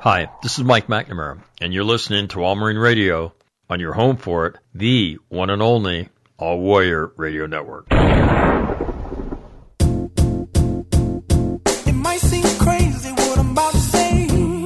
Hi, this is Mike McNamara, and you're listening to All Marine Radio on your home for it, the one and only All Warrior Radio Network. It might seem crazy what I'm about to say.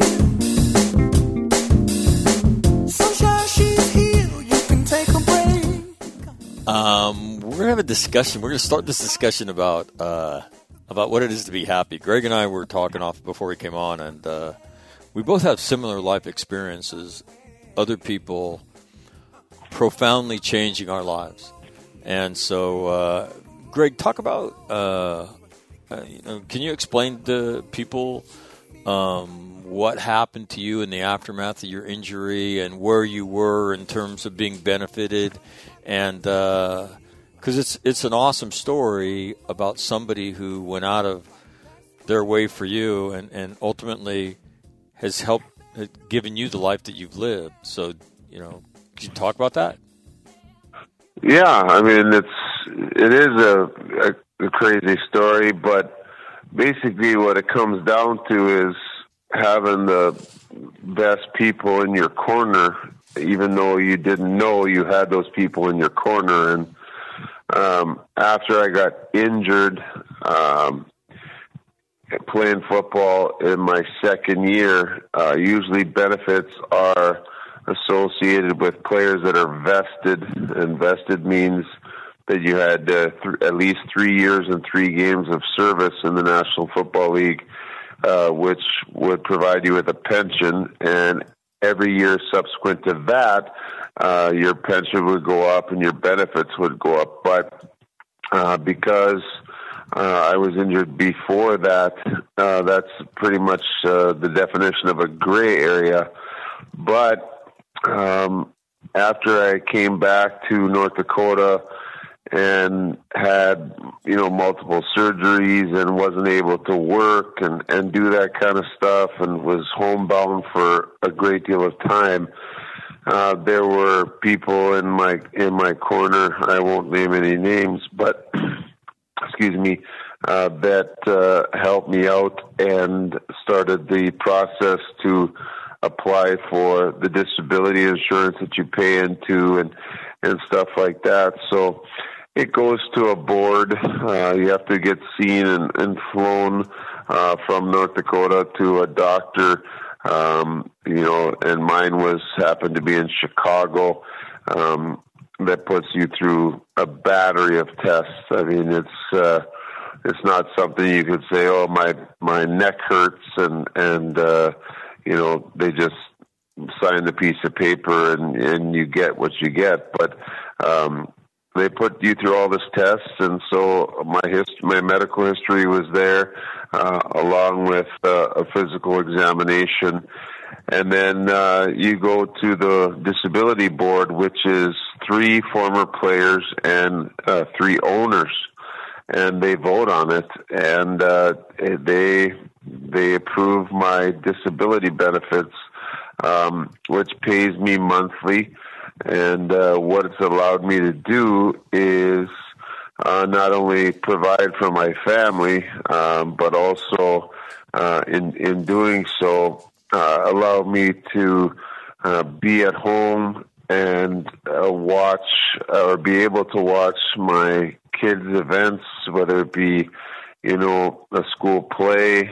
Sunshine, she's here, you can take a break. We're going to have a discussion. We're going to start this discussion about what it is to be happy. Greg and I were talking off before we came on, and we both have similar life experiences, other people profoundly changing our lives. And so, Greg, talk about, can you explain to people what happened to you in the aftermath of your injury and where you were in terms of being benefited? And because it's an awesome story about somebody who went out of their way for you and ultimately has given you the life that you've lived. So, can you talk about that? Yeah, I mean, it is a crazy story, but basically what it comes down to is having the best people in your corner, even though you didn't know you had those people in your corner. And after I got injured, playing football in my second year, usually benefits are associated with players that are vested, and vested means that you had at least 3 years and 3 games of service in the National Football League, which would provide you with a pension, and every year subsequent to that, your pension would go up and your benefits would go up. But because I was injured before that, that's pretty much the definition of a gray area. But after I came back to North Dakota and had, multiple surgeries and wasn't able to work and do that kind of stuff and was homebound for a great deal of time, there were people in my corner, I won't name any names, but excuse me, that helped me out and started the process to apply for the disability insurance that you pay into and stuff like that. So it goes to a board. You have to get seen and flown from North Dakota to a doctor, and mine happened to be in Chicago. That puts you through a battery of tests. I mean, it's not something you could say, oh, my neck hurts and they just sign the piece of paper and you get what you get. But they put you through all this tests, and so my medical history was there, along with a physical examination. And then you go to the disability board, which is 3 former players and 3 owners, and they vote on it, and they approve my disability benefits, which pays me monthly. And what it's allowed me to do is not only provide for my family, but also in doing so, allow me to be at home and watch or be able to watch my kids' events, whether it be, a school play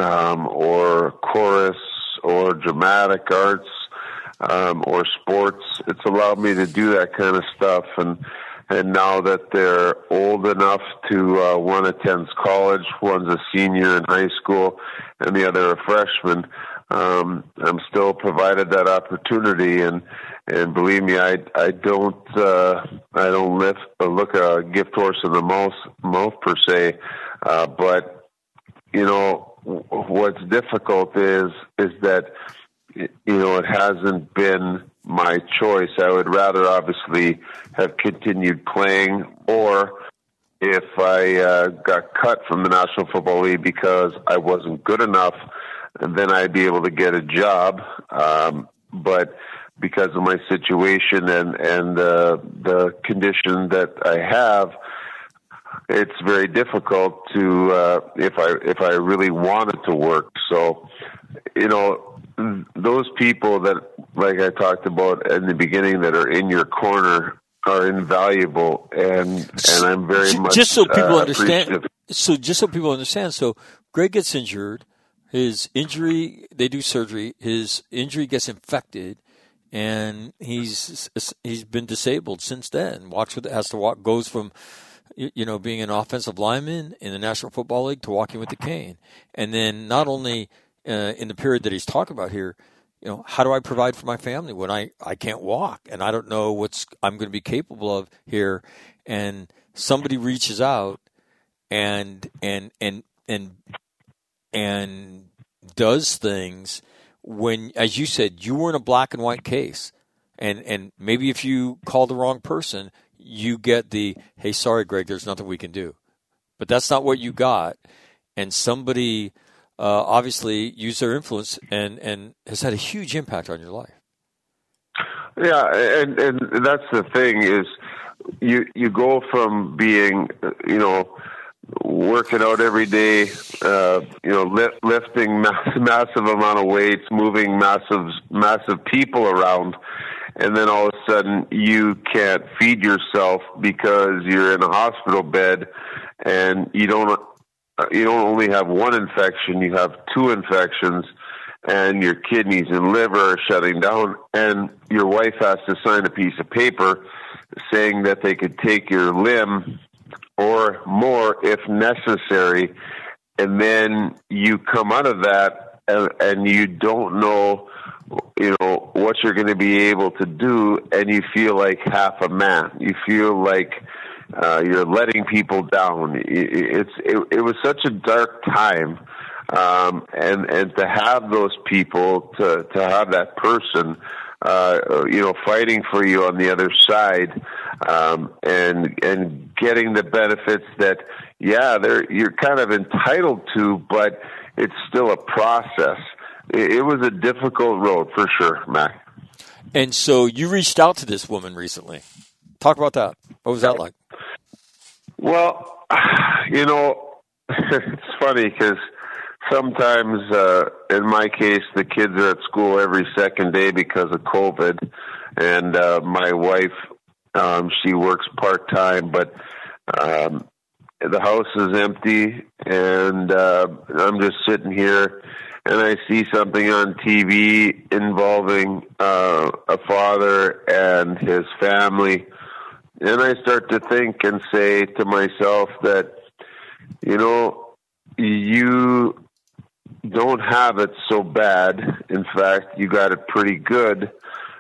or chorus or dramatic arts or sports. It's allowed me to do that kind of stuff. And now that they're old enough to, one attends college, one's a senior in high school, and the other a freshman, I'm still provided that opportunity, and believe me, I don't look a gift horse in the mouth per se, but what's difficult is that it hasn't been my choice. I would rather obviously have continued playing, or if I got cut from the National Football League because I wasn't good enough, then I'd be able to get a job. But because of my situation and the condition that I have, it's very difficult to if I really wanted to work. So, those people that, like I talked about in the beginning, that are in your corner are invaluable, and I'm very much just so people understand. appreciative. So Greg gets injured. His injury, they do surgery. His injury gets infected, and he's been disabled since then. Goes from being an offensive lineman in the National Football League to walking with the cane. And then not only in the period that he's talking about here, how do I provide for my family when I can't walk and I don't know what I'm going to be capable of here? And somebody reaches out and does things when, as you said, you were in a black and white case. And maybe if you call the wrong person, you get the, hey, sorry, Greg, there's nothing we can do. But that's not what you got. And somebody obviously used their influence and has had a huge impact on your life. Yeah, and that's the thing is you go from being, working out every day, lifting massive amount of weights, moving massive people around, and then all of a sudden you can't feed yourself because you're in a hospital bed, and you don't only have one infection, you have two infections, and your kidneys and liver are shutting down, and your wife has to sign a piece of paper saying that they could take your limb or more if necessary, and then you come out of that and you don't know what you're going to be able to do, and you feel like half a man. You feel like you're letting people down. It was such a dark time, and to have those people, to have that person, fighting for you on the other side, and getting the benefits that, you're kind of entitled to, but it's still a process. It was a difficult road for sure, Mac. And so you reached out to this woman recently. Talk about that. What was that like? Well, it's funny because sometimes, in my case, the kids are at school every second day because of COVID, and my wife, she works part-time, but the house is empty, and I'm just sitting here, and I see something on TV involving a father and his family, and I start to think and say to myself that, you don't have it so bad. In fact, you got it pretty good,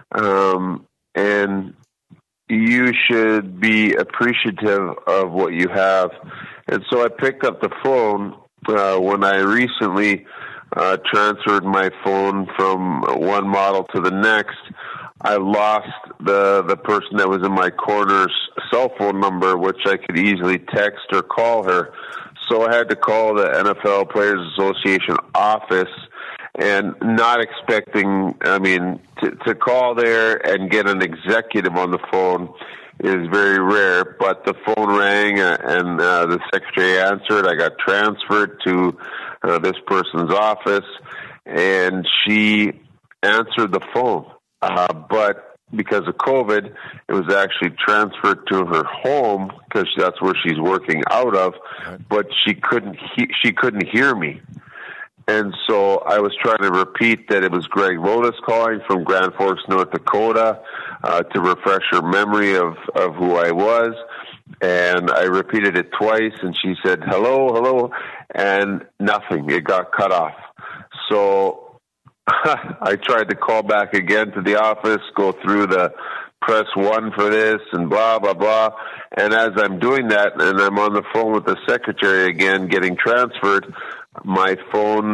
and you should be appreciative of what you have. And so I picked up the phone when I recently transferred my phone from one model to the next. I lost the person that was in my corner's cell phone number, which I could easily text or call her. So I had to call the NFL Players Association office, and not expecting, to call there and get an executive on the phone is very rare, but the phone rang and the secretary answered. I got transferred to this person's office, and she answered the phone. But because of COVID, it was actually transferred to her home because that's where she's working out of, but she couldn't hear me. And so I was trying to repeat that it was Greg Lotus calling from Grand Forks, North Dakota, to refresh her memory of who I was. And I repeated it twice, and she said, hello, hello, and nothing. It got cut off. So I tried to call back again to the office, go through the press 1 for this and blah, blah, blah. And as I'm doing that, and I'm on the phone with the secretary again, getting transferred, my phone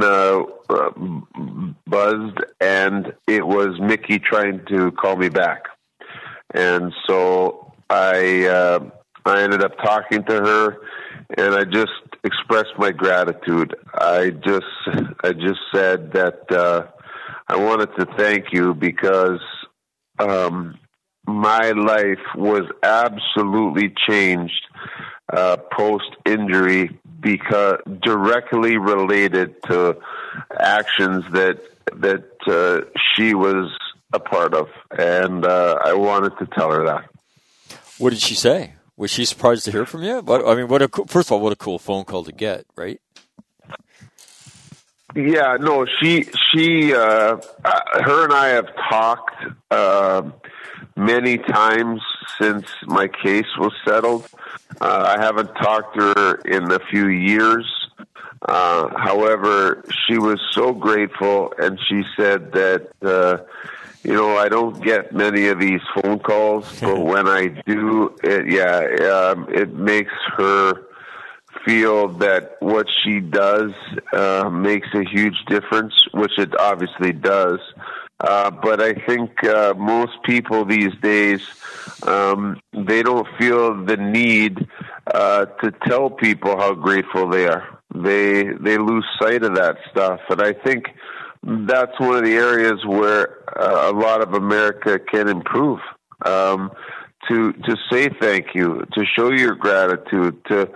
buzzed, and it was Mickey trying to call me back. And so I ended up talking to her, and I just expressed my gratitude. I just said that I wanted to thank you because my life was absolutely changed post-injury because directly related to actions that she was a part of, and I wanted to tell her that. What did she say? Was she surprised to hear from you? First of all, what a cool phone call to get, right? Yeah, no, her and I have talked many times since my case was settled. I haven't talked to her in a few years. However, she was so grateful, and she said that, I don't get many of these phone calls, but when I do, it makes her feel that what she does makes a huge difference, which it obviously does. But I think most people these days, they don't feel the need to tell people how grateful they are. They lose sight of that stuff, and I think that's one of the areas where a lot of America can improve. To say thank you, to show your gratitude, to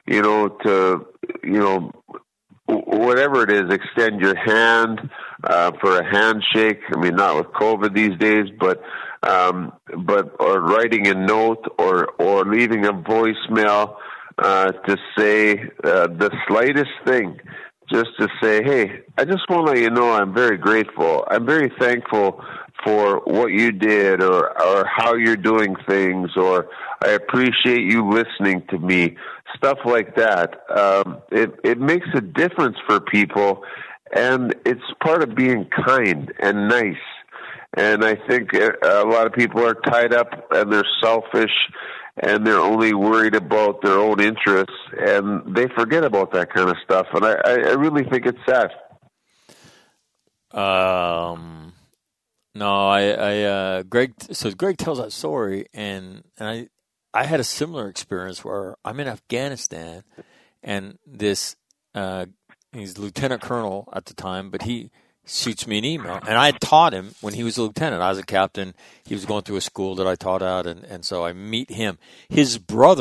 whatever it is, extend your hand for a handshake. I mean, not with COVID these days, but or writing a note or leaving a voicemail to say the slightest thing, just to say, hey, I just want to let you know I'm very grateful. I'm very thankful for what you did or how you're doing things, or I appreciate you listening to me, stuff like that. It makes a difference for people, and it's part of being kind and nice. And I think a lot of people are tied up and they're selfish and they're only worried about their own interests, and they forget about that kind of stuff. And I really think it's sad. No, Greg tells that story, and I had a similar experience where I'm in Afghanistan, and this he's lieutenant colonel at the time, but he shoots me an email, and I had taught him when he was a lieutenant. I was a captain. He was going through a school that I taught at, and so I meet him. His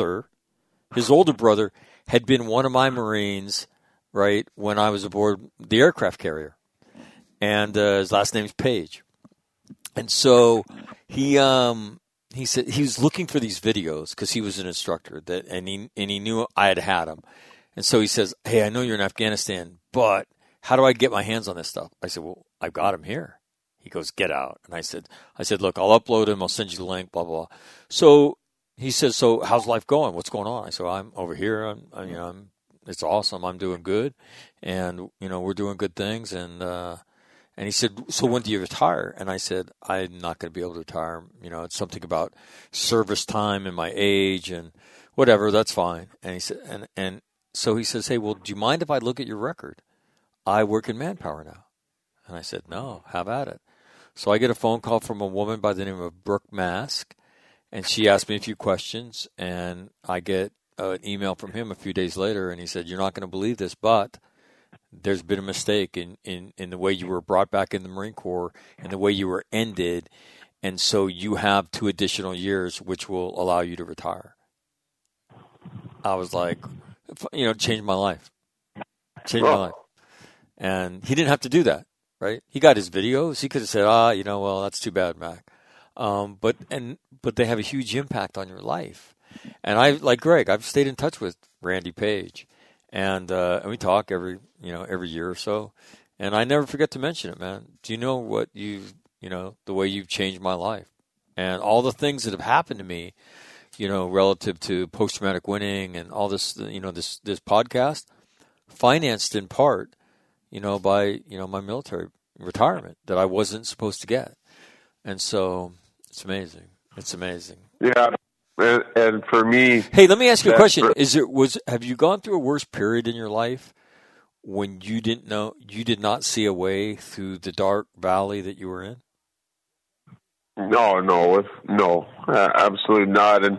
older brother, had been one of my Marines, right, when I was aboard the aircraft carrier, and his last name's Page. And so he said he was looking for these videos because he was an instructor and he knew I had them. And so he says, hey, I know you're in Afghanistan, but how do I get my hands on this stuff? I said, well, I've got them here. He goes, get out. And I said, look, I'll upload them. I'll send you the link, blah, blah, blah. So he says, so how's life going? What's going on? I said, I'm over here. It's awesome. I'm doing good. And, we're doing good things. And he said, so when do you retire? And I said, I'm not going to be able to retire. It's something about service time and my age and whatever. That's fine. And he said, and so he says, hey, well, do you mind if I look at your record? I work in Manpower now. And I said, no, have at it. So I get a phone call from a woman by the name of Brooke Mask, and she asked me a few questions, and I get an email from him a few days later, and he said, you're not going to believe this, but there's been a mistake in the way you were brought back in the Marine Corps and the way you were ended, and so you have 2 additional years which will allow you to retire. I was like, changed my life. Changed my life. And he didn't have to do that, right? He got his videos. He could have said, well, that's too bad, Mac. But they have a huge impact on your life. And I, like Greg, I've stayed in touch with Randy Page, and we talk every year or so. And I never forget to mention it, man. Do you know what the way you've changed my life, and all the things that have happened to me, relative to post-traumatic winning and all this, this podcast, financed in part, by, my military retirement that I wasn't supposed to get. And so it's amazing. It's amazing. Yeah. And for me, hey, let me ask you a question. Have you gone through a worse period in your life when you did not see a way through the dark valley that you were in? No, absolutely not. And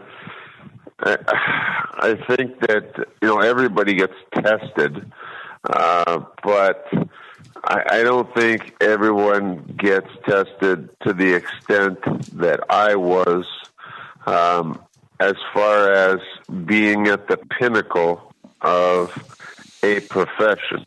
I think that, everybody gets tested. But I don't think everyone gets tested to the extent that I was. as far as being at the pinnacle of a profession.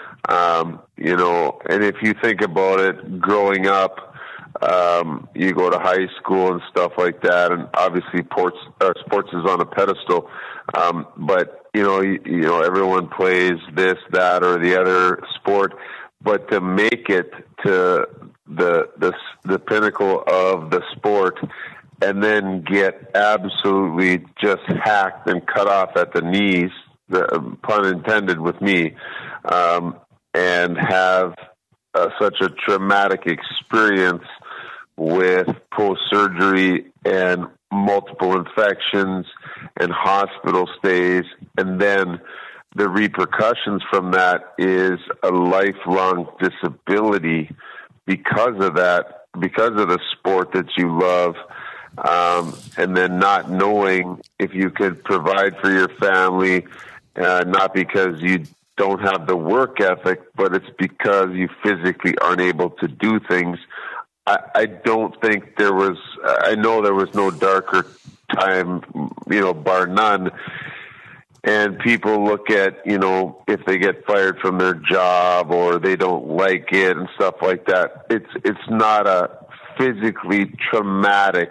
And if you think about it, growing up, you go to high school and stuff like that, and obviously sports is on a pedestal. But everyone plays this, that, or the other sport. But to make it to the pinnacle of the sport, and then get absolutely just hacked and cut off at the knees, pun intended with me, and have such a traumatic experience with post-surgery and multiple infections and hospital stays, and then the repercussions from that is a lifelong disability because of that, because of the sport that you love, and then not knowing if you could provide for your family, not because you don't have the work ethic, but it's because you physically aren't able to do things. I don't think there was, I know there was no darker time, bar none. And people look at, if they get fired from their job or they don't like it and stuff like that. It's not a physically traumatic,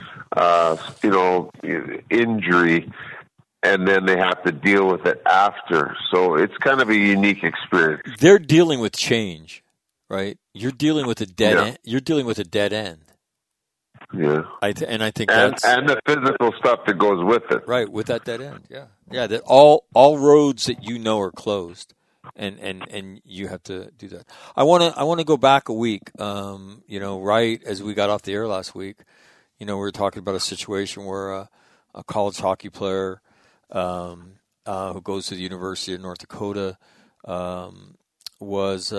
injury, and then they have to deal with it after. So it's kind of a unique experience. They're dealing with change, right? You're dealing with a dead end. You're dealing with a dead end. Yeah. I think and the physical stuff that goes with it. Right, with that dead end. Yeah. That all roads that are closed, and you have to do that. I want to go back a week. Right as we got off the air last week, we were talking about a situation where a college hockey player who goes to the University of North Dakota was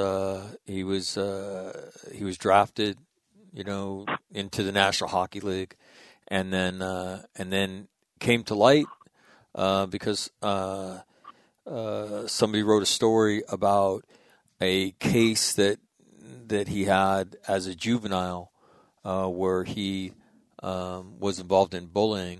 drafted, into the National Hockey League, and then came to light because somebody wrote a story about a case that he had as a juvenile where he was involved in bullying.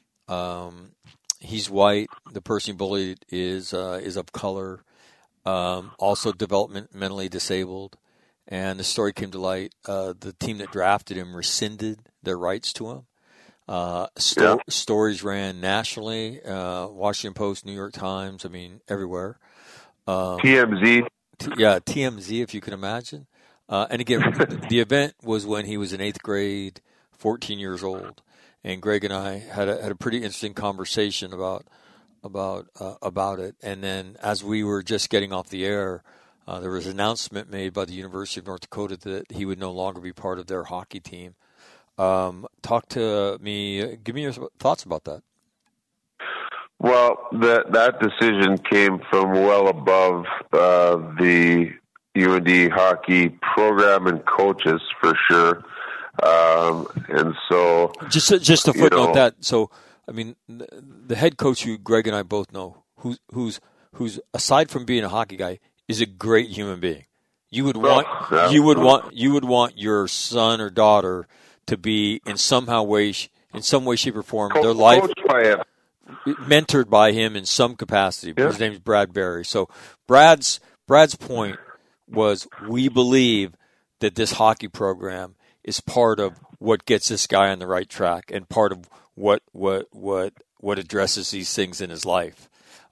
He's white. The person he bullied is of color, also developmentally disabled. And the story came to light. The team that drafted him rescinded their rights to him. Stories ran nationally, Washington Post, New York Times, everywhere. TMZ. TMZ, if you can imagine. And again, the event was when he was in 8th grade, 14 years old. And Greg and I had a pretty interesting conversation about it. And then as we were just getting off the air, there was an announcement made by the University of North Dakota that he would no longer be part of their hockey team. Talk to me. Give me your thoughts about that. Well, that decision came from well above the UND hockey program and coaches, for sure. And so, just to footnote that. So, the head coach, who Greg and I both know, who's aside from being a hockey guy, is a great human being. You would want your son or daughter to be in some way, shape, or form, their life mentored by him in some capacity. Yeah. His name is Brad Berry. So Brad's point was, we believe that this hockey program is part of what gets this guy on the right track and part of what addresses these things in his life.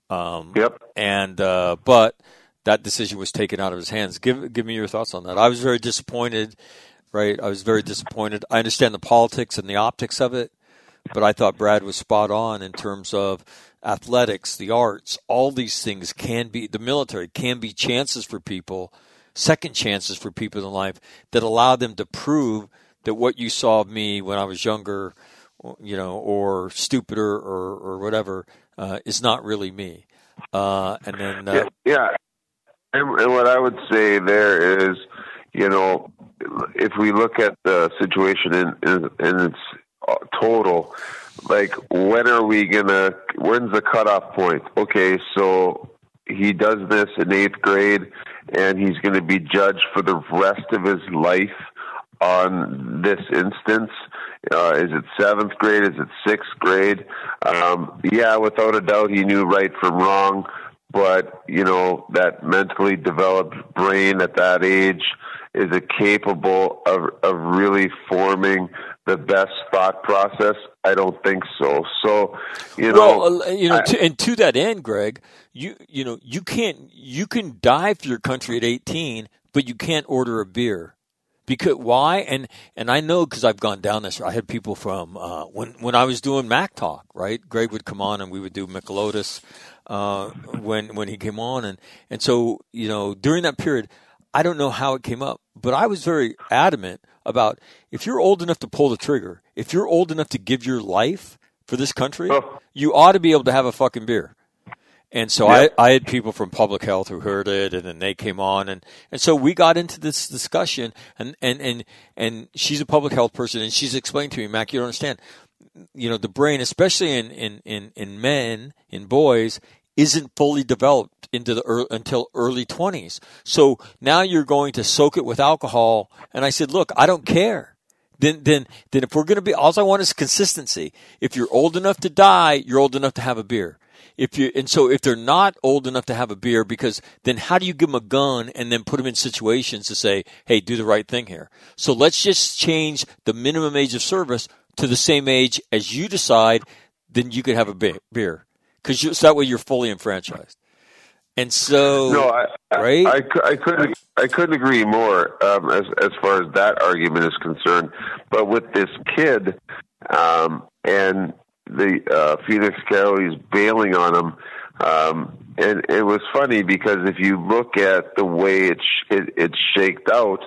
But that decision was taken out of his hands. Give me your thoughts on that. I was very disappointed, right? I was very disappointed. I understand the politics and the optics of it, but I thought Brad was spot on in terms of athletics, the arts, all these things the military can be chances for people, second chances for people in life that allow them to prove that what you saw of me when I was younger, or stupider or whatever, is not really me. And what I would say there is, if we look at the situation in its total, like, when's the cutoff point? Okay, so he does this in 8th grade, and he's going to be judged for the rest of his life on this instance. Is it 7th grade? Is it 6th grade? Yeah, without a doubt, he knew right from wrong. But, that mentally developed brain at that age, is it capable of really forming the best thought process? I don't think so. So, and to that end, Greg, you can die for your country at 18, but you can't order a beer. Because why? And I know because I've gone down this. I had people from when I was doing Mac Talk, right? Greg would come on and we would do Michelotus when he came on, and so during that period, I don't know how it came up, but I was very adamant about if you're old enough to pull the trigger, if you're old enough to give your life for this country, you ought to be able to have a fucking beer. And so I had people from public health who heard it, and then they came on, and so we got into this discussion, and she's a public health person, and she's explained to me, Mac, you don't understand, the brain, especially in men, in boys, isn't fully developed until early 20s. So now you're going to soak it with alcohol, and I said, look, I don't care. Then if we're going to be, all I want is consistency. If you're old enough to die, you're old enough to have a beer. If they're not old enough to have a beer, because then how do you give them a gun and then put them in situations to say, hey, do the right thing here? So let's just change the minimum age of service to the same age as you decide, then you could have a beer. Because so that way you're fully enfranchised. And so, right? I couldn't agree more as far as that argument is concerned. But with this kid and the Phoenix Coyotes bailing on him, and it was funny because if you look at the way it shaked out,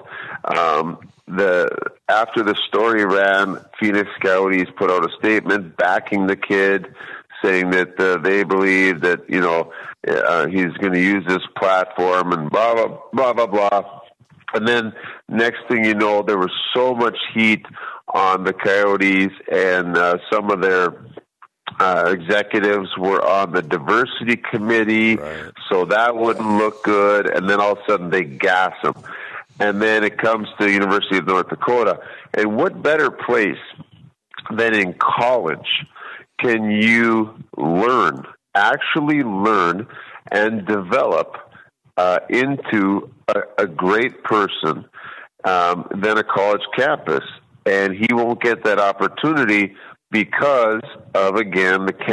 after the story ran, Phoenix Coyotes put out a statement backing the kid, saying that they believe that he's going to use this platform and blah blah blah blah blah. And then next thing you know, there was so much heat on the Coyotes, and some of their executives were on the diversity committee, right. So that wouldn't look good. And then all of a sudden they gas them. And then it comes to the University of North Dakota. And what better place than in college can you actually learn and develop into a great person than a college campus? And he won't get that opportunity because of, again, the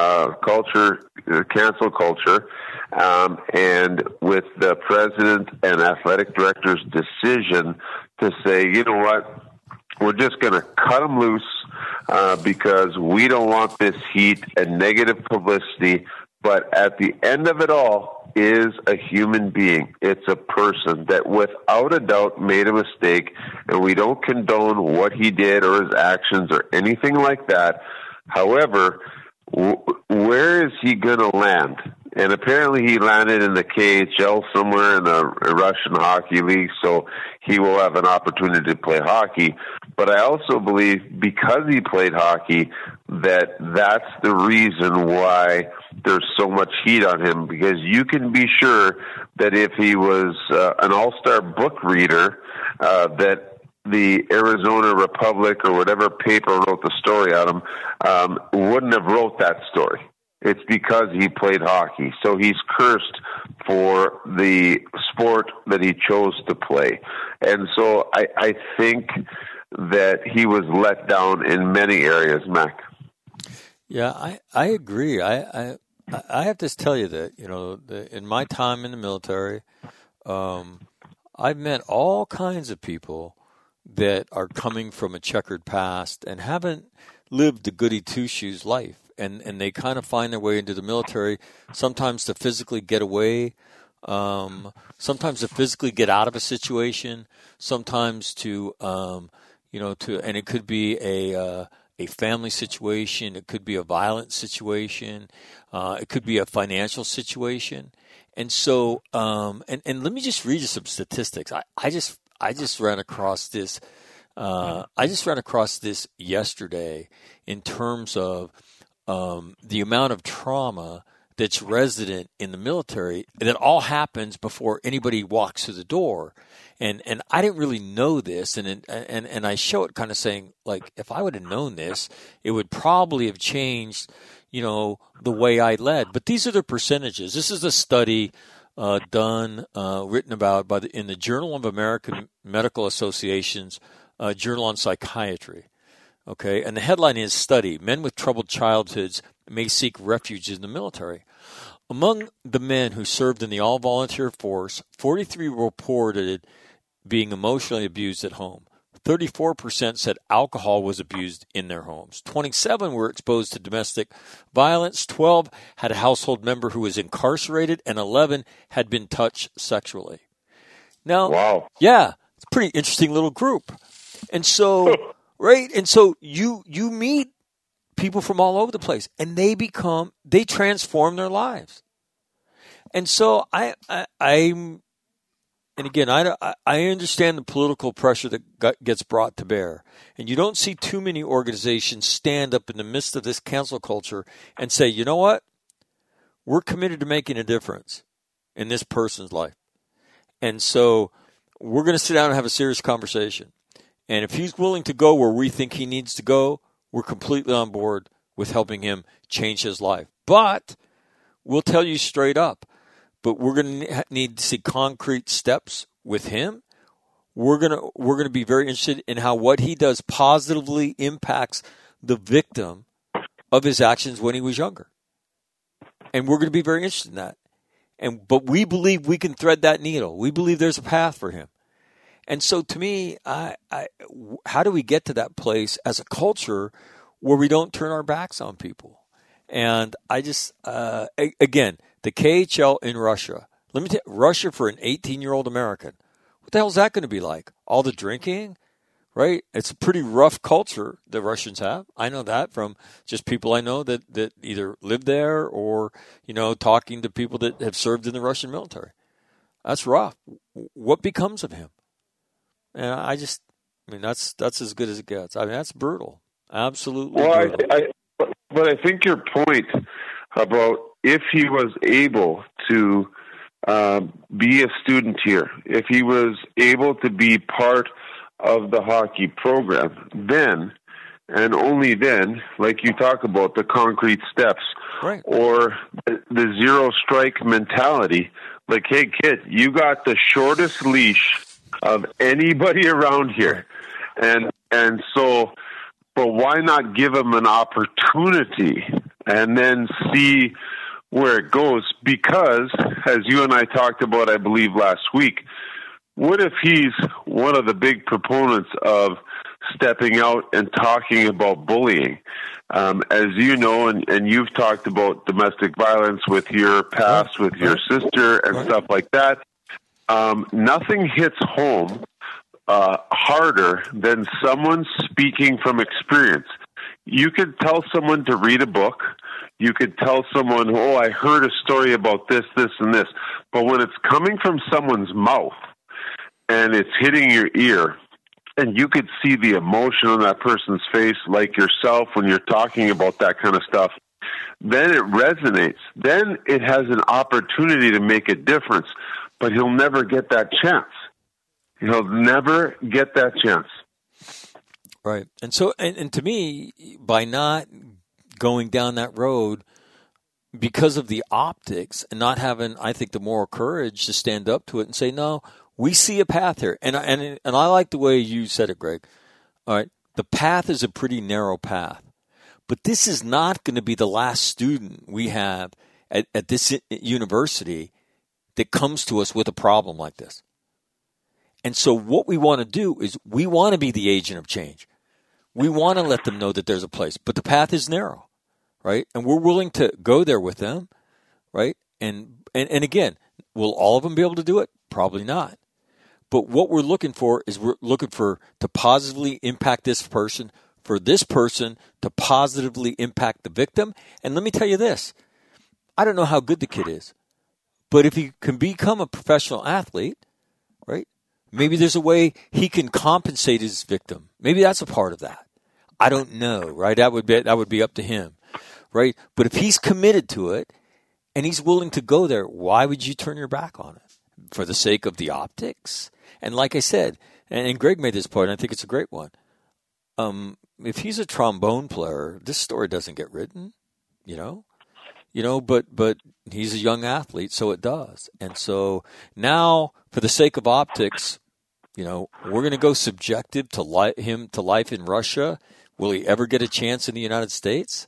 cancel culture, and with the president and athletic director's decision to say, you know what, we're just going to cut them loose because we don't want this heat and negative publicity. But at the end of it all is a human being. It's a person that without a doubt made a mistake, and we don't condone what he did or his actions or anything like that. However, where is he going to land? And apparently he landed in the KHL somewhere in the Russian hockey league, so he will have an opportunity to play hockey. But I also believe because he played hockey, that's the reason why there's so much heat on him, because you can be sure that if he was an all-star book reader, that the Arizona Republic or whatever paper wrote the story on him wouldn't have wrote that story. It's because he played hockey. So he's cursed for the sport that he chose to play. And so I think that he was let down in many areas, Mac. Yeah, I agree. I have to tell you that, in my time in the military, I've met all kinds of people that are coming from a checkered past and haven't lived the goody two-shoes life. And they kind of find their way into the military, sometimes to physically get away, sometimes to physically get out of a situation, sometimes to and it could be a family situation, it could be a violent situation, it could be a financial situation. And so, and let me just read you some statistics. I just ran across this. I just ran across this yesterday in terms of the amount of trauma that's resident in the military that all happens before anybody walks through the door. And I didn't really know this, and I show it kind of saying, like, if I would have known this, it would probably have changed, the way I led. But these are the percentages. This is a study done, written about in the Journal of American Medical Association's Journal on Psychiatry. Okay, and the headline is "Study: Men with Troubled Childhoods May Seek Refuge in the Military." Among the men who served in the all-volunteer force, 43 reported being emotionally abused at home. 34% said alcohol was abused in their homes. 27 were exposed to domestic violence. 12 had a household member who was incarcerated, and 11 had been touched sexually. Now, Wow. Yeah, it's a pretty interesting little group. And so, right, and so you meet people from all over the place, and they transform their lives. And so and again, I understand the political pressure that gets brought to bear. And you don't see too many organizations stand up in the midst of this cancel culture and say, you know what? We're committed to making a difference in this person's life. And so we're going to sit down and have a serious conversation. And if he's willing to go where we think he needs to go, we're completely on board with helping him change his life. But we'll tell you straight up, but we're going to need to see concrete steps with him. We're going to be very interested in how what he does positively impacts the victim of his actions when he was younger. And we're going to be very interested in that. But we believe we can thread that needle. We believe there's a path for him. And so to me, how do we get to that place as a culture where we don't turn our backs on people? And I just, again, the KHL in Russia. Let me tell you, Russia for an 18-year-old American. What the hell is that going to be like? All the drinking, right? It's a pretty rough culture the Russians have. I know that from just people I know that either live there or, talking to people that have served in the Russian military. That's rough. What becomes of him? And that's as good as it gets. I mean, that's brutal. Absolutely brutal. But I think your point about if he was able to be a student here, if he was able to be part of the hockey program, then and only then, like you talk about, the concrete steps, right, or the zero strike mentality, like, hey, kid, you got the shortest leash of anybody around here. And so, but why not give him an opportunity and then see where it goes? Because, as you and I talked about, I believe last week, what if he's one of the big proponents of stepping out and talking about bullying? As you know, and you've talked about domestic violence with your past, with your sister and stuff like that. Nothing hits home harder than someone speaking from experience. You could tell someone to read a book. You could tell someone, oh, I heard a story about this, this, and this. But when it's coming from someone's mouth and it's hitting your ear, and you could see the emotion on that person's face, like yourself when you're talking about that kind of stuff, then it resonates. Then it has an opportunity to make a difference. But he'll never get that chance. He'll never get that chance. Right. And so, and to me, by not going down that road, because of the optics and not having, I think, the moral courage to stand up to it and say, no, we see a path here. And I like the way you said it, Greg. All right. The path is a pretty narrow path. But this is not going to be the last student we have at this university that comes to us with a problem like this. And so what we want to do is we want to be the agent of change. We want to let them know that there's a place, but the path is narrow, right? And we're willing to go there with them, right? And again, will all of them be able to do it? Probably not. But what we're looking for is to positively impact this person, for this person to positively impact the victim. And let me tell you this, I don't know how good the kid is, but if he can become a professional athlete, right, maybe there's a way he can compensate his victim. Maybe that's a part of that. I don't know, right? That would be up to him, right? But if he's committed to it, and he's willing to go there. Why would you turn your back on it? For the sake of the optics? And like I said, and Greg made this point, and I think it's a great one. If he's a trombone player, this story doesn't get written, but he's a young athlete, so it does. And so now, for the sake of optics, we're going to go subjective to him to life in Russia. Will he ever get a chance in the United States?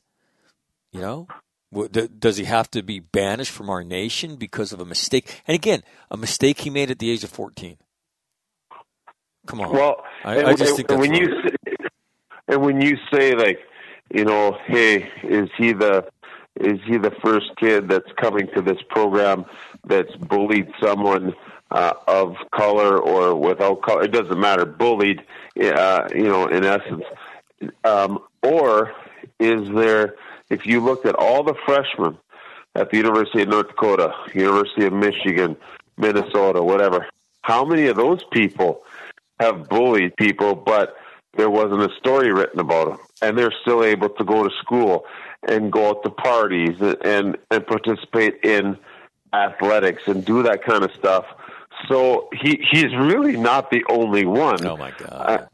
Does he have to be banished from our nation because of a mistake? And again, a mistake he made at the age of 14. Come on. Well, I just think that's when wrong. when you say, like, hey, is he the first kid that's coming to this program that's bullied someone of color or without color? It doesn't matter. Bullied, in essence. Or is there, if you looked at all the freshmen at the University of North Dakota, University of Michigan, Minnesota, whatever, how many of those people have bullied people, but there wasn't a story written about them, and they're still able to go to school and go out to parties and participate in athletics and do that kind of stuff? So he's really not the only one. Oh my God!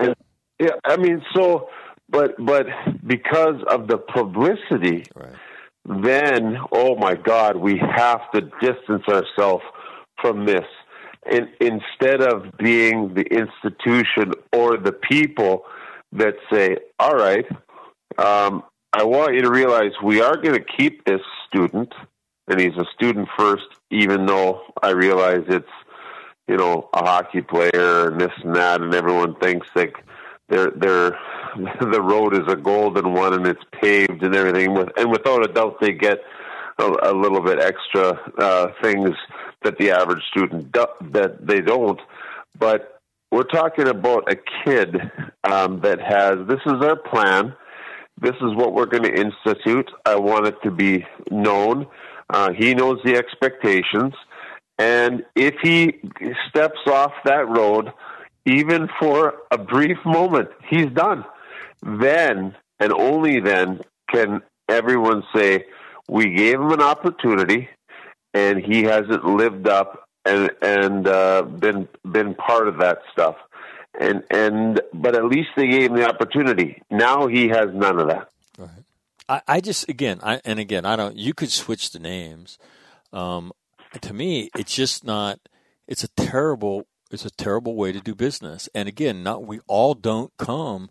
But because of the publicity, Right. then, oh my God, we have to distance ourselves from this. And instead of being the institution or the people that say, all right, I want you to realize we are going to keep this student, and he's a student first, even though I realize it's, a hockey player and this and that, and everyone thinks like the road is a golden one and it's paved and everything. And without a doubt, they get a little bit extra things that the average student that they don't. But we're talking about a kid that has, this is our plan. This is what we're going to institute. I want it to be known. He knows the expectations. And if he steps off that road, even for a brief moment, he's done. Then, and only then, can everyone say, we gave him an opportunity, and he hasn't lived up and been part of that stuff. But at least they gave him the opportunity. Now he has none of that. Right. I just, I don't, you could switch the names. To me, it's just not, it's a terrible way to do business. And again, we all don't come,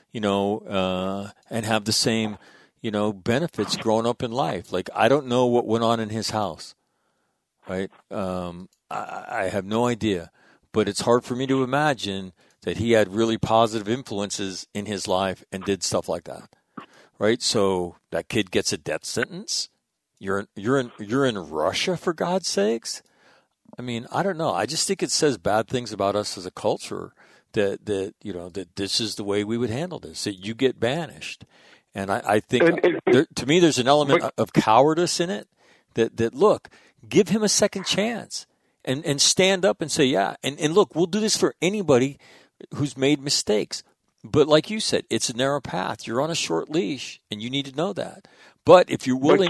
and have the same, benefits growing up in life. Like, I don't know what went on in his house, right? I have no idea, but it's hard for me to imagine that he had really positive influences in his life and did stuff like that, right? So that kid gets a death sentence. You're in Russia, for God's sakes. I mean, I don't know. I just think it says bad things about us as a culture that this is the way we would handle this. That you get banished, and I think to me there's an element of cowardice in it. That look, give him a second chance and stand up and say, yeah, and look, we'll do this for anybody who's made mistakes. But like you said, it's a narrow path. You're on a short leash, and you need to know that. But if you're willing,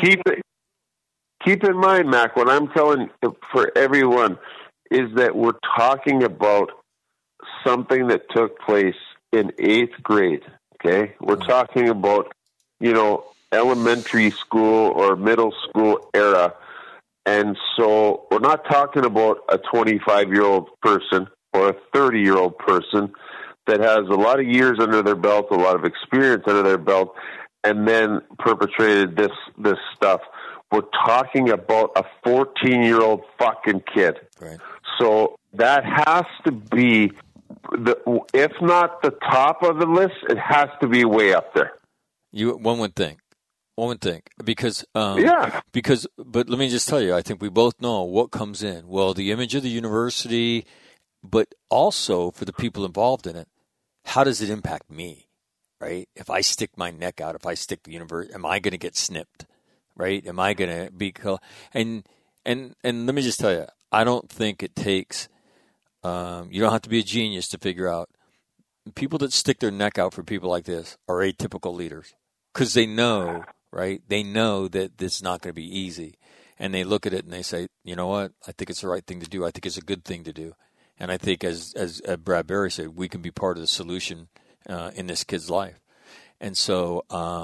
keep in mind, Mac, what I'm telling for everyone is that we're talking about something that took place in 8th grade. Okay, we're talking about elementary school or middle school era, and so we're not talking about a 25-year-old person or a 30-year-old person that has a lot of years under their belt, a lot of experience under their belt, and then perpetrated this stuff. We're talking about a 14-year-old fucking kid. Right. So that has to be, if not the top of the list, it has to be way up there. One would think, because but let me just tell you, I think we both know what comes in. Well, the image of the university, but also for the people involved in it, how does it impact me, right? If I stick my neck out, if I stick the university, am I going to get snipped? Right? Am I going to be and let me just tell you, I don't think it takes. You don't have to be a genius to figure out people that stick their neck out for people like this are atypical leaders because they know, right? They know that it's not going to be easy, and they look at it and they say, you know what, I think it's the right thing to do. I think it's a good thing to do. And I think, as Brad Berry said, we can be part of the solution in this kid's life. And so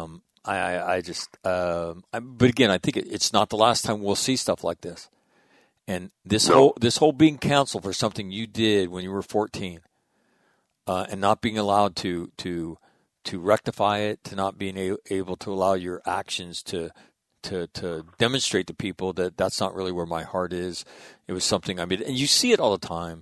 but again, I think it's not the last time we'll see stuff like this. And this whole being counseled for something you did when you were 14, and not being allowed to rectify it, to not being able to allow your actions to demonstrate to people that that's not really where my heart is. It was something and you see it all the time.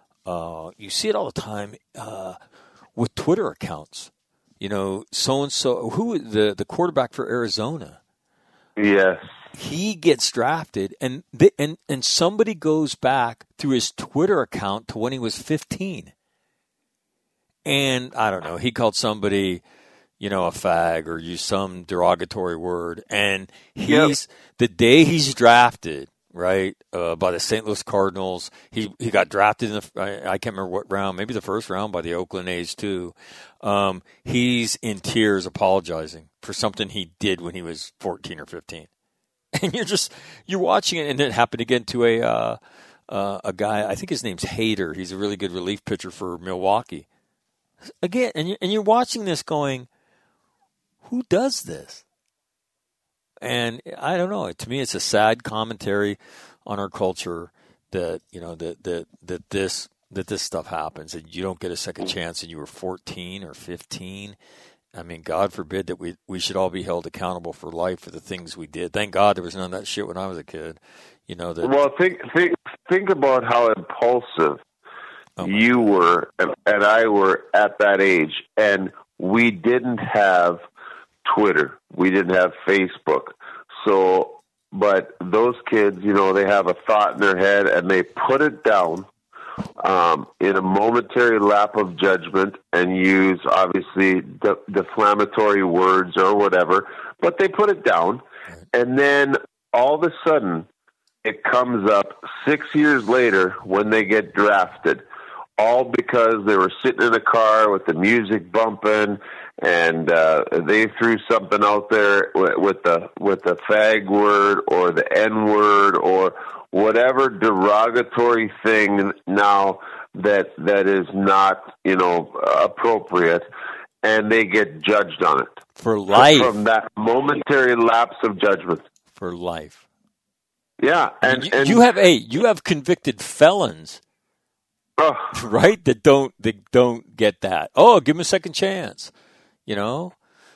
With Twitter accounts. So and so, who the quarterback for Arizona? Yes, he gets drafted, and somebody goes back through his Twitter account to when he was 15, and I don't know. He called somebody, a fag or used some derogatory word, and the day he's drafted. Right, by the St. Louis Cardinals. He got drafted in I can't remember what round, maybe the first round by the Oakland A's too. He's in tears apologizing for something he did when he was 14 or 15. And you're watching it, and it happened again to a guy, I think his name's Hader. He's a really good relief pitcher for Milwaukee. Again, and you're watching this going, who does this? And I don't know. To me, it's a sad commentary on our culture that that this stuff happens, and you don't get a second chance, and you were 14 or 15. I mean, God forbid that we should all be held accountable for life for the things we did. Thank God there was none of that shit when I was a kid. Well, think about how impulsive you were and I were at that age, and we didn't have Twitter. We didn't have Facebook. So, but those kids, they have a thought in their head and they put it down in a momentary lap of judgment and use obviously deflammatory words or whatever, but they put it down. And then all of a sudden it comes up 6 years later when they get drafted, all because they were sitting in a car with the music bumping and they threw something out there with the fag word or the N word or whatever derogatory thing now that is not appropriate, and they get judged on it for life from that momentary lapse of judgment for life. Yeah, and you have convicted felons. Right? That don't get that. Oh, give him a second chance. To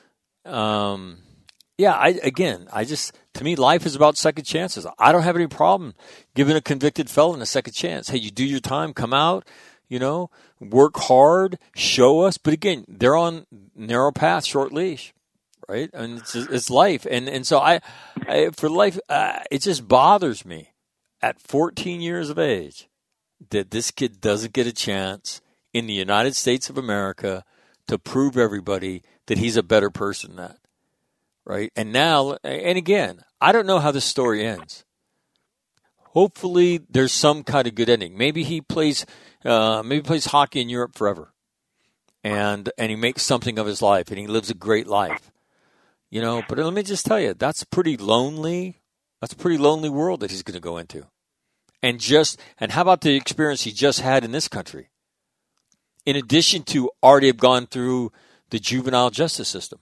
me, life is about second chances. I don't have any problem giving a convicted felon a second chance. Hey, you do your time, come out, work hard, show us. But again, they're on narrow path, short leash, right? And it's life. And so I for life, it just bothers me at 14 years of age that this kid doesn't get a chance in the United States of America to prove everybody that he's a better person than that, right? And now, and again, I don't know how this story ends. Hopefully, there's some kind of good ending. Maybe he plays hockey in Europe forever, and he makes something of his life, and he lives a great life, But let me just tell you, that's a pretty lonely world that he's going to go into. And how about the experience he just had in this country? In addition to already have gone through the juvenile justice system.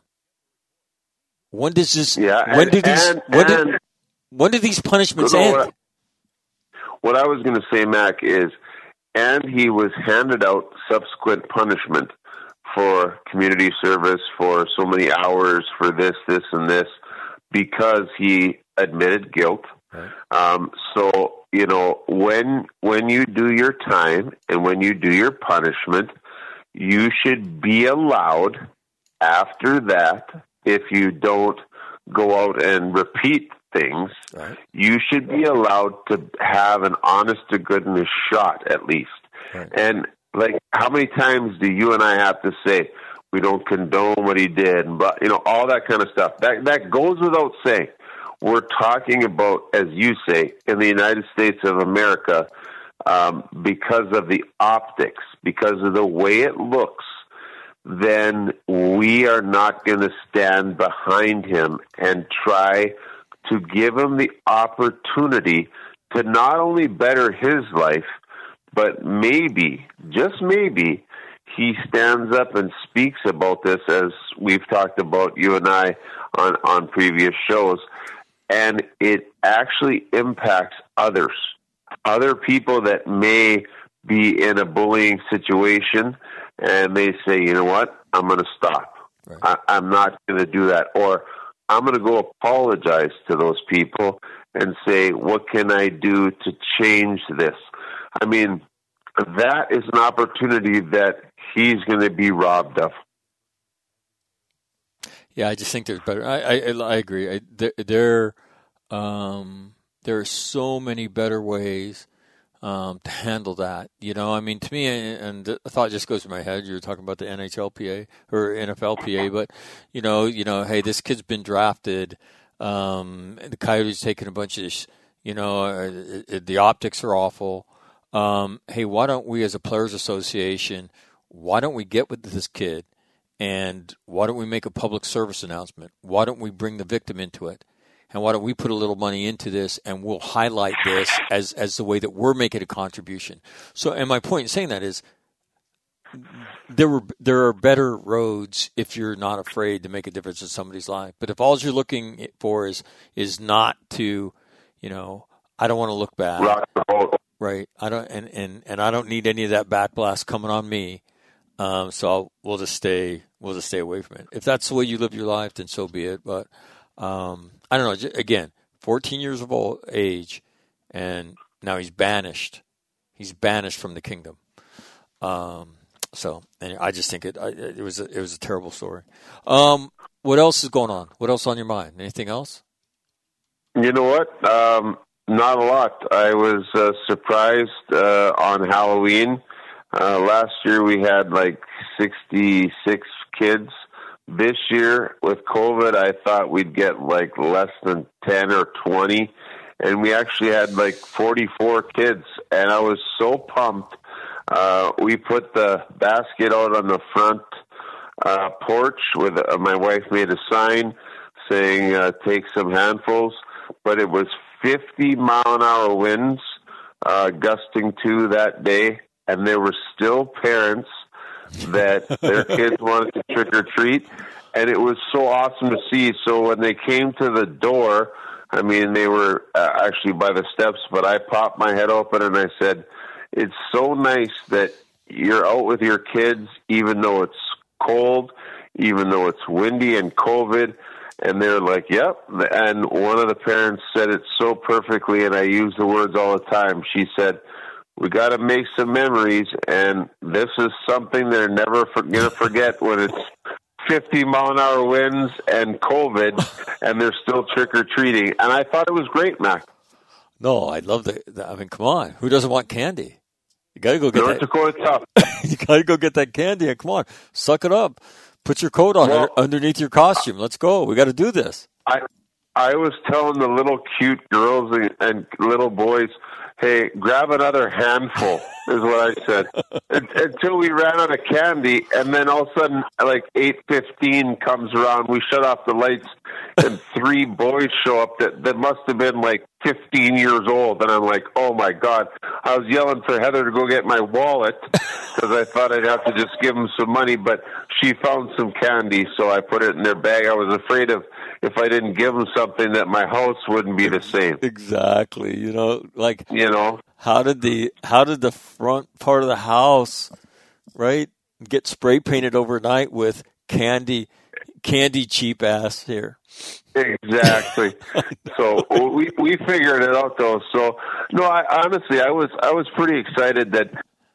When does this? Yeah, when do these punishments end? What I was going to say, Mac, is, and he was handed out subsequent punishment for community service for so many hours for this, and this, because he admitted guilt. Right. So, when you do your time and when you do your punishment, you should be allowed after that, if you don't go out and repeat things, right, you should be allowed to have an honest to goodness shot at least. Right. And how many times do you and I have to say, we don't condone what he did, but all that kind of stuff. That goes without saying. We're talking about, as you say, in the United States of America, because of the optics, because of the way it looks, then we are not going to stand behind him and try to give him the opportunity to not only better his life, but maybe, just maybe, he stands up and speaks about this, as we've talked about, you and I, on previous shows, and it actually impacts others, other people that may be in a bullying situation, and they say, you know what, I'm going to stop. Right. I'm not going to do that. Or I'm going to go apologize to those people and say, what can I do to change this? I mean, that is an opportunity that he's going to be robbed of. Yeah, I just think there's better. I agree. There are so many better ways to handle that. You know, I mean, to me, and the thought just goes through my head. You're talking about the NHLPA or NFLPA, but you know, hey, this kid's been drafted. The Coyotes taking a bunch of, the optics are awful. Hey, why don't we, as a players' association, why don't we get with this kid, and why don't we make a public service announcement? Why don't we bring the victim into it? And why don't we put a little money into this, and we'll highlight this as the way that we're making a contribution. So, and my point in saying that is there are better roads if you're not afraid to make a difference in somebody's life. But if all you're looking for is not to, I don't want to look bad, right? I don't, and I don't need any of that backblast coming on me. So we'll just stay away from it. If that's the way you live your life, then so be it. But I don't know. Again, 14 years of age, and now he's banished. He's banished from the kingdom. So, and I just think it was a terrible story. What else is going on? What else on your mind? Anything else? You know what? Not a lot. I was surprised on Halloween. Last year we had like 66 kids. This year, with COVID, I thought we'd get like less than 10 or 20, and we actually had like 44 kids, and I was so pumped. We put the basket out on the front porch with my wife made a sign saying, take some handfuls, but it was 50-mile-an-hour winds gusting to that day, and there were still parents that their kids wanted to trick or treat, and it was so awesome to see. So when they came to the door, I mean, they were actually by the steps, but I popped my head open and I said, it's so nice that you're out with your kids, even though it's cold, even though it's windy and COVID. And they're like, yep. And one of the parents said it so perfectly, and I use the words all the time. She said, we got to make some memories, and this is something they're never going to forget when it's 50-mile-an-hour winds and COVID, and they're still trick-or-treating. And I thought it was great, Mac. No, I love I mean, come on. Who doesn't want candy? You got to go get North Dakota tough. You got to go get that candy, and come on. Suck it up. Put your coat on underneath your costume. Let's go. We got to do this. I was telling the little cute girls and little boys, hey, grab another handful, is what I said. Until we ran out of candy, and then all of a sudden, like 8:15 comes around, we shut off the lights, and 3 boys show up that must have been like 15 years old. And I'm like, oh my God. I was yelling for Heather to go get my wallet because I thought I'd have to just give them some money, but she found some candy, so I put it in their bag. I was afraid of if I didn't give them something that my house wouldn't be the same. Exactly. How did the front part of the house, right, get spray painted overnight with candy cheap ass here? Exactly. So we figured it out though. So no, I was pretty excited that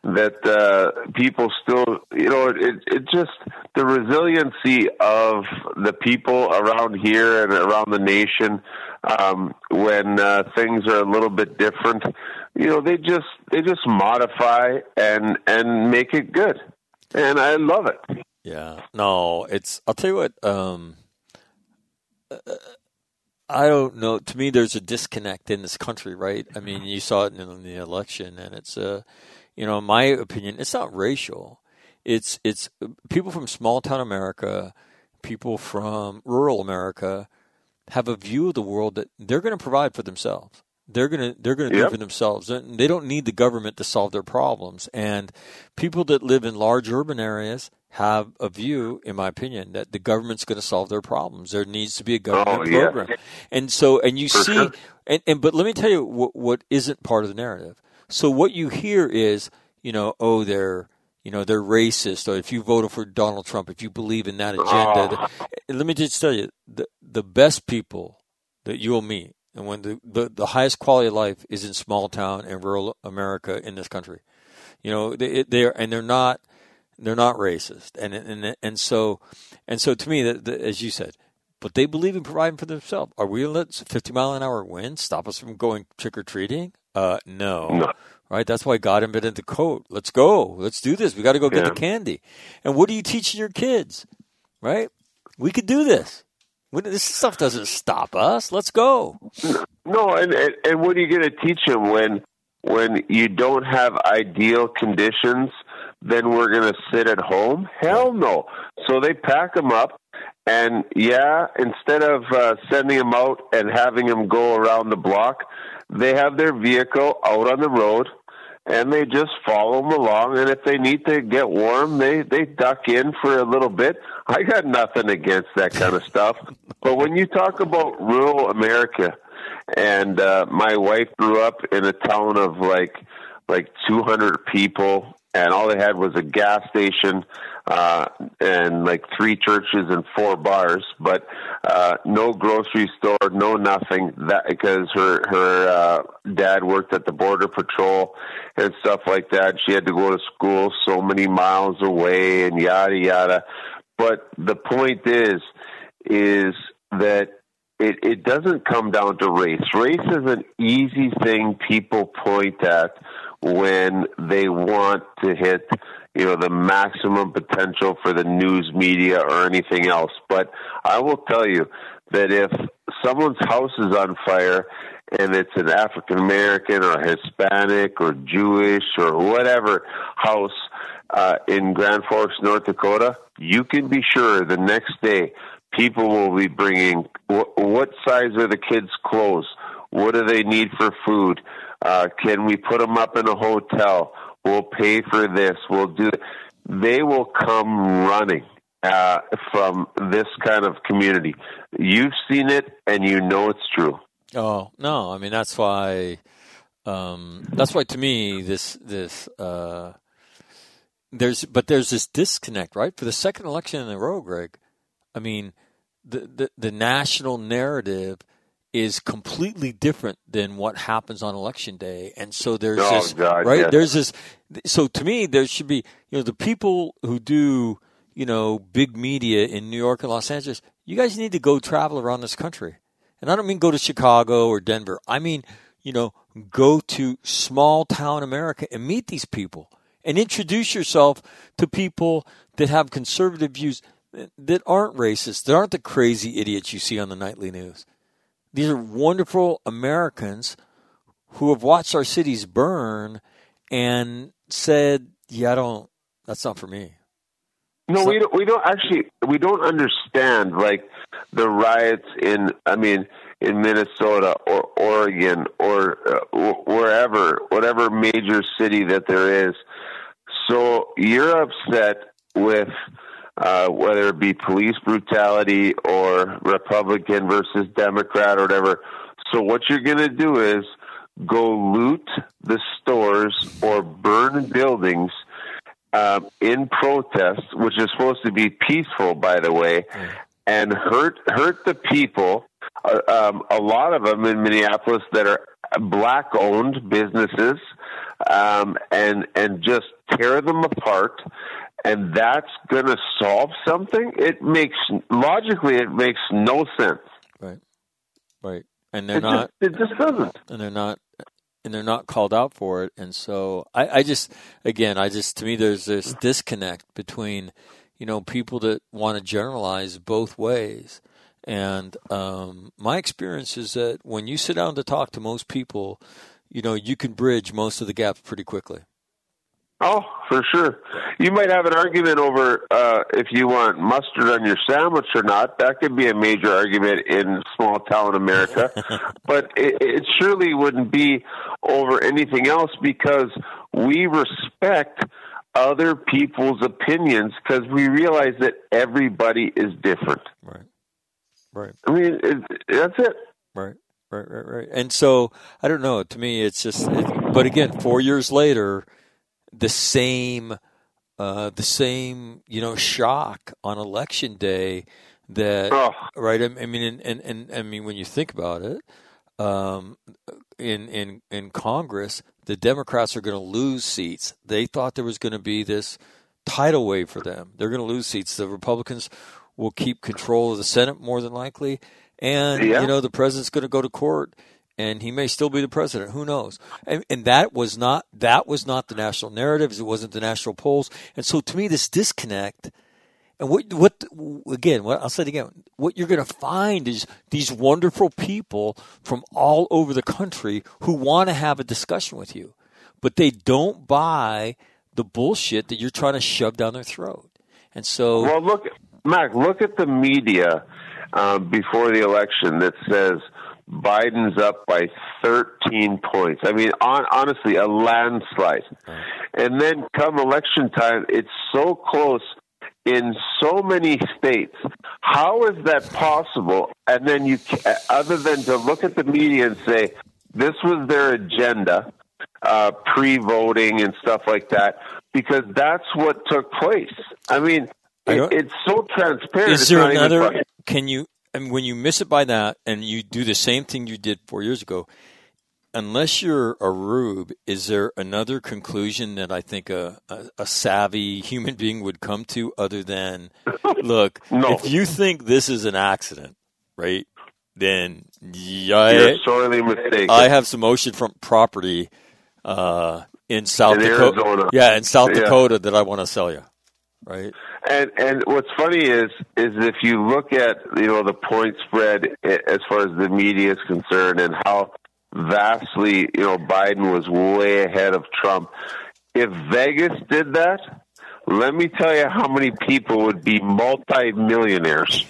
people still, it just the resiliency of the people around here and around the nation when things are a little bit different, they just modify and make it good, and I love it. Yeah, no, I'll tell you what. I don't know. To me, there's a disconnect in this country, right? I mean, you saw it in the election, and it's in my opinion, it's not racial. It's people from small town America, people from rural America have a view of the world that they're going to provide for themselves. They're going to do for themselves. They don't need the government to solve their problems. And people that live in large urban areas have a view, in my opinion, that the government's going to solve their problems. There needs to be a government program. And so, and you see, sure. But let me tell you what isn't part of the narrative. So what you hear is, they're racist, or if you voted for Donald Trump, if you believe in that agenda. Let me just tell you, the best people that you'll meet, and when the highest quality of life is in small town and rural America in this country, they're not racist, and so to me, as you said, but they believe in providing for themselves. Are we going to let 50-mile-an-hour winds stop us from going trick or treating? No. Right? That's why God invented the coat. Let's go. Let's do this. We got to go get the candy. And what are you teaching your kids? Right? We could do this. This stuff doesn't stop us. Let's go. No, and what are you going to teach them when you don't have ideal conditions? Then we're going to sit at home? Hell no. So they pack them up, and instead of sending them out and having them go around the block, they have their vehicle out on the road, and they just follow them along. And if they need to get warm, they duck in for a little bit. I got nothing against that kind of stuff. But when you talk about rural America, and my wife grew up in a town of like 200 people, and all they had was a gas station and like 3 churches and 4 bars, but no grocery store, no nothing. That because her dad worked at the Border Patrol and stuff like that. She had to go to school so many miles away and yada yada. But the point is that it doesn't come down to race. Race is an easy thing people point at when they want to hit, the maximum potential for the news media or anything else. But I will tell you that if someone's house is on fire and it's an African American or Hispanic or Jewish or whatever house in Grand Forks, North Dakota, you can be sure the next day people will be bringing what size are the kids' clothes? What do they need for food? Can we put them up in a hotel? We'll pay for this. We'll do it. They will come running from this kind of community. You've seen it, and you know it's true. Oh no! I mean that's why to me there's this disconnect, right? For the second election in a row, Greg. I mean, the national narrative is completely different than what happens on election day. And so there's right? Yes. There's this, so to me, there should be, the people who do, big media in New York and Los Angeles, you guys need to go travel around this country. And I don't mean go to Chicago or Denver. I mean, go to small town America and meet these people and introduce yourself to people that have conservative views that aren't racist, that aren't the crazy idiots you see on the nightly news. These are wonderful Americans who have watched our cities burn and said, that's not for me. No, we don't understand like the riots in Minnesota or Oregon or wherever, whatever major city that there is. So you're upset with whether it be police brutality or Republican versus Democrat or whatever. So what you're going to do is go loot the stores or burn buildings in protest, which is supposed to be peaceful, by the way, and hurt the people. A lot of them in Minneapolis that are black-owned businesses, and just tear them apart. And that's going to solve something? It makes no sense. Right. And it just doesn't. And they're not called out for it. And so I just to me, there's this disconnect between, people that want to generalize both ways. And my experience is that when you sit down to talk to most people, you can bridge most of the gaps pretty quickly. Oh, for sure. You might have an argument over if you want mustard on your sandwich or not. That could be a major argument in small town America. But it surely wouldn't be over anything else, because we respect other people's opinions because we realize that everybody is different. Right. I mean, that's it. Right. And so, I don't know. To me, it's just. But again, 4 years later, the same, shock on election day. That right. I mean, and I mean, when you think about it, in Congress, the Democrats are going to lose seats. They thought there was going to be this tidal wave for them. They're going to lose seats. The Republicans will keep control of the Senate more than likely. And, the president's going to go to court, and he may still be the president. Who knows? And that was not the national narratives. It wasn't the national polls. And so, to me, this disconnect, and I'll say it again, what you're going to find is these wonderful people from all over the country who want to have a discussion with you, but they don't buy the bullshit that you're trying to shove down their throat. And so, well, look at the media before the election that says Biden's up by 13 points. I mean, honestly, a landslide. And then come election time, it's so close in so many states. How is that possible? And then other than to look at the media and say, this was their agenda, pre-voting and stuff like that, because that's what took place. I mean, it's so transparent. Is there another? When you miss it by that, and you do the same thing you did 4 years ago, unless you're a rube, is there another conclusion that I think a savvy human being would come to other than, look, if you think this is an accident, right? Then you're sorely mistaken. I have some oceanfront property in South Dakota. Arizona. Yeah, in South Dakota that I want to sell you. Right. And what's funny is if you look at the point spread as far as the media is concerned and how vastly Biden was way ahead of Trump. If Vegas did that, let me tell you how many people would be multi-millionaires.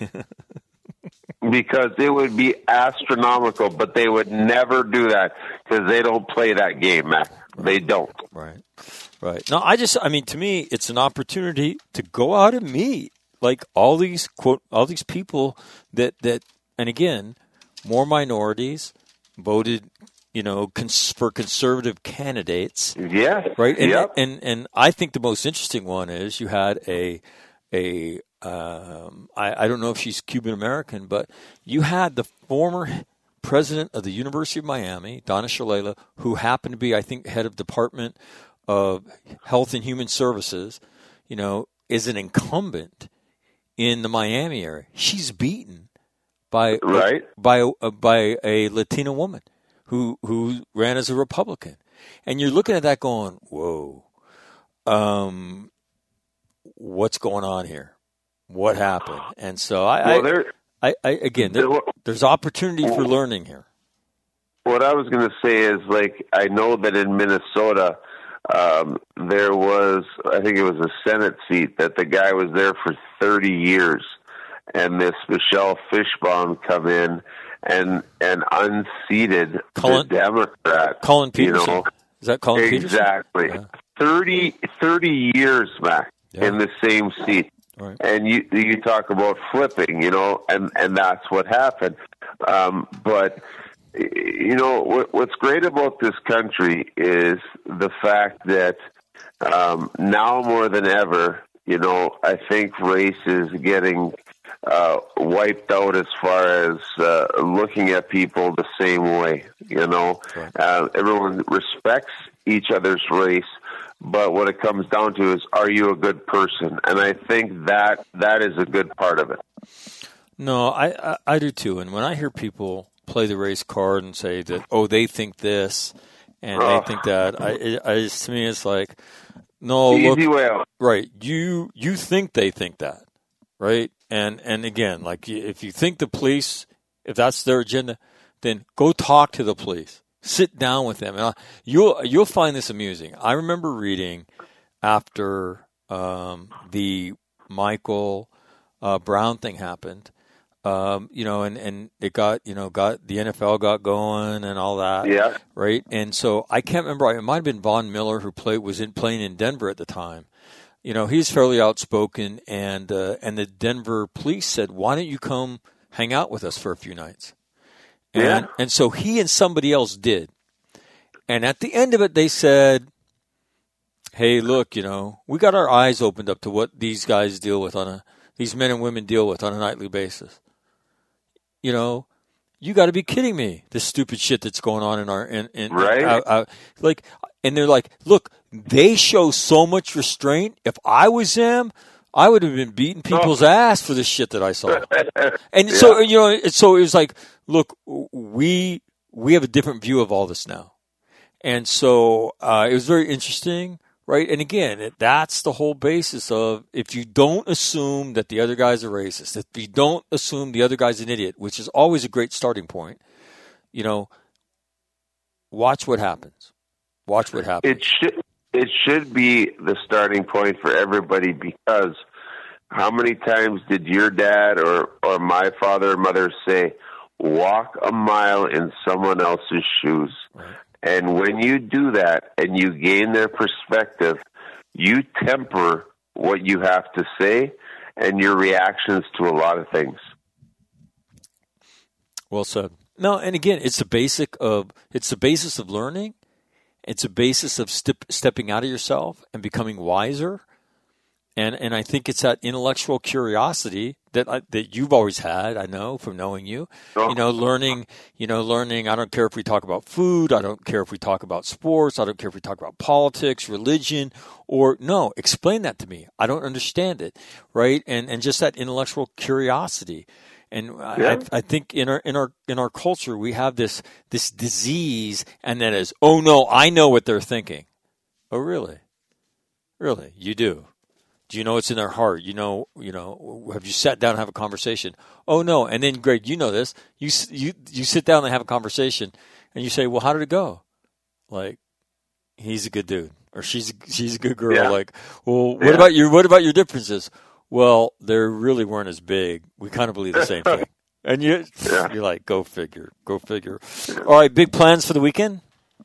Because it would be astronomical, but they would never do that because they don't play that game, Matt. They don't. Right. No, to me, it's an opportunity to go out and meet like all these people that, and again, more minorities voted, for conservative candidates. Yeah. Right. Yep. And I think the most interesting one is you had I don't know if she's Cuban American, but you had the former president of the University of Miami, Donna Shalala, who happened to be, I think, head of Department of Health and Human Services, is an incumbent in the Miami area. She's beaten by a Latina woman who ran as a Republican. And you're looking at that going, whoa, what's going on here? What happened? And so there's opportunity for learning here. What I was going to say is, I know that in Minnesota, there was, I think it was a Senate seat that the guy was there for 30 years, and this Michelle Fishbaum come in and unseated the Democrat. Colin Peterson. Is that Colin Peterson? Exactly. Yeah. 30 years back in the same seat. Right. And you talk about flipping, and that's what happened. But what's great about this country is the fact that now more than ever, I think race is getting wiped out as far as looking at people the same way. Right. Everyone respects each other's race, but what it comes down to is, are you a good person? And I think that is a good part of it. No, I do too. And when I hear people play the race card and say that, they think this and they think that, to me it's like, no, easy way out. Right. You think they think that, right? And again, if you think the police, if that's their agenda, then go talk to the police. Sit down with them. And you'll find this amusing. I remember reading after the Michael Brown thing happened. And it got the NFL got going and all that. Yeah. Right. And so I can't remember. It might have been Von Miller who playing in Denver at the time. He's fairly outspoken, and the Denver police said, "Why don't you come hang out with us for a few nights?" And so he and somebody else did. And at the end of it, they said, "Hey, look, we got our eyes opened up to what these guys deal with these men and women deal with on a nightly basis. You got to be kidding me. This stupid shit that's going on in our right. And they're like, look, they show so much restraint. If I was them, I would have been beating people's ass for the shit that I saw. And so so it was like, look, we have a different view of all this now, and so it was very interesting. Right, and again, that's the whole basis of if you don't assume that the other guy's a racist, if you don't assume the other guy's an idiot, which is always a great starting point, watch what happens. Watch what happens. It should be the starting point for everybody, because how many times did your dad or my father or mother say, walk a mile in someone else's shoes? Right. And when you do that and you gain their perspective, you temper what you have to say and your reactions to a lot of things. Well said. No, and again, it's the basis of learning. It's a basis of stepping out of yourself and becoming wiser. And I think it's that intellectual curiosity that you've always had, I know, from knowing you. Oh. Learning, I don't care if we talk about food, I don't care if we talk about sports, I don't care if we talk about politics, religion, explain that to me. I don't understand it, right? And just that intellectual curiosity. And I think in our culture we have this disease, and that is, oh no, I know what they're thinking. Oh really? Really? You do? Do you know what's in their heart? Have you sat down and have a conversation? Oh no! And then, Greg, you know this. You sit down and have a conversation, and you say, "Well, how did it go?" Like, he's a good dude, or she's a good girl. Yeah. Like, well, what about your differences? Well, they really weren't as big. We kind of believe the same thing. And you're like, go figure. All right, big plans for the weekend?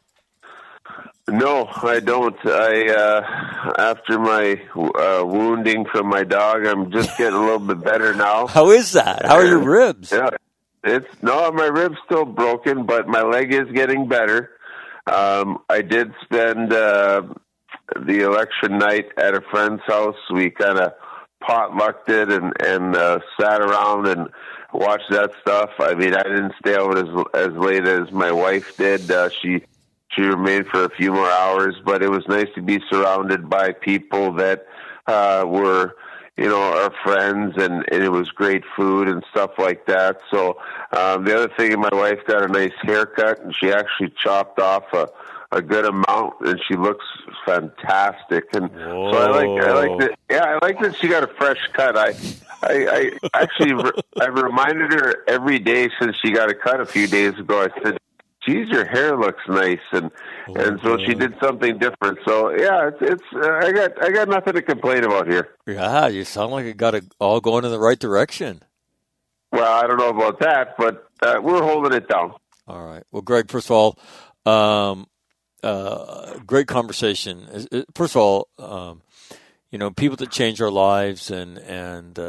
No, I don't. After my wounding from my dog, I'm just getting a little bit better now. How is that? How are your ribs? Yeah, my rib's still broken, but my leg is getting better. I did spend the election night at a friend's house. We kind of potlucked it and sat around and watched that stuff. I mean, I didn't stay out as late as my wife did. She remained for a few more hours, but it was nice to be surrounded by people that were, our friends, and it was great food and stuff like that. So the other thing, my wife got a nice haircut, and she actually chopped off a good amount, and she looks fantastic. And Whoa. So I like that she got a fresh cut. I actually I reminded her every day since she got a cut a few days ago. I said, geez, your hair looks nice, and so she did something different. So yeah, it's I got nothing to complain about here. Yeah, you sound like it got it all going in the right direction. Well, I don't know about that, but we're holding it down. All right. Well, Greg, first of all, great conversation. First of all, people that change our lives, and